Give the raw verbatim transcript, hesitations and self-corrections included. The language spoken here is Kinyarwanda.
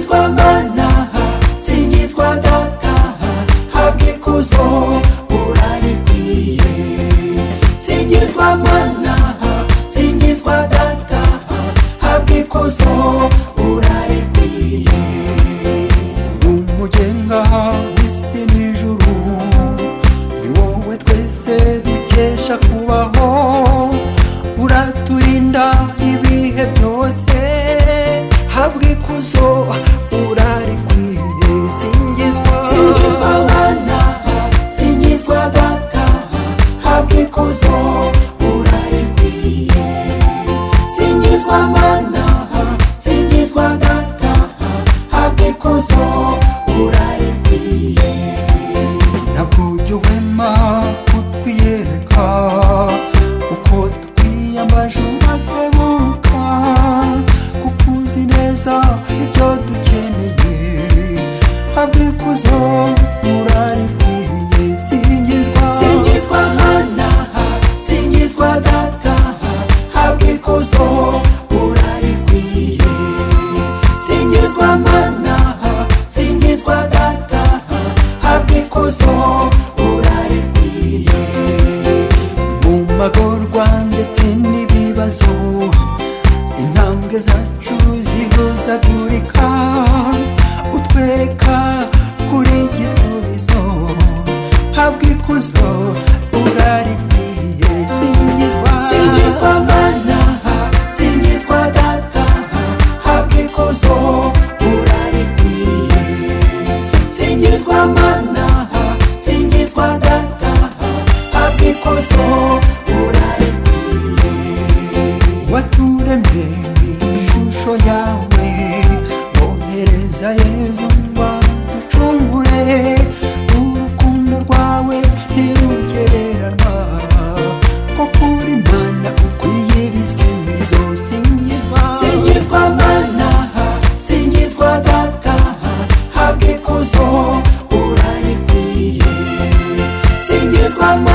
singizwa mana singizwa data habwa ikuzo urarikwiye singizwa mana singizwa data habwa ikuzo urarikwiye umugenga w'isi n'ijuru ni wowe twese dukesha kubaho uraturinda ibihe byose habwa ikuzo urarikwiye singizwa singizwa mana singizwa data habwa ikuzo urarikwiye singizwa mana singizwa data habwa ikuzo urarikwiye ntabwo ujya uhwema kutwiyereka uko twiyambaje uratebuka kuko uzi neza ibyo dukeneye habwa ikuzo urarikwiye singizwa singizwa mana singizwa data habwa ikuzo urarikwiye singizwa mana singizwa data habwa ikuzo urarikwiye mu magorwa ndetse n'ibibazo intambwe zacu zihuzagurika utwereka kuri igisubizo habwa ikuzo urarikwiye singizwa singizwa mana singizwa data habwa ikuzo urarikwiye singizwa mana singizwa data habwa ikuzo urarikwiye waturemye ishusho yawe wohereza Yezu ngo ducungure urukundo rwawe ntirugereranywa ko kuri mana ukwiye ibisingizo singizwa singizwa mana singizwa data habwa ikuzo urarikwiye singizwa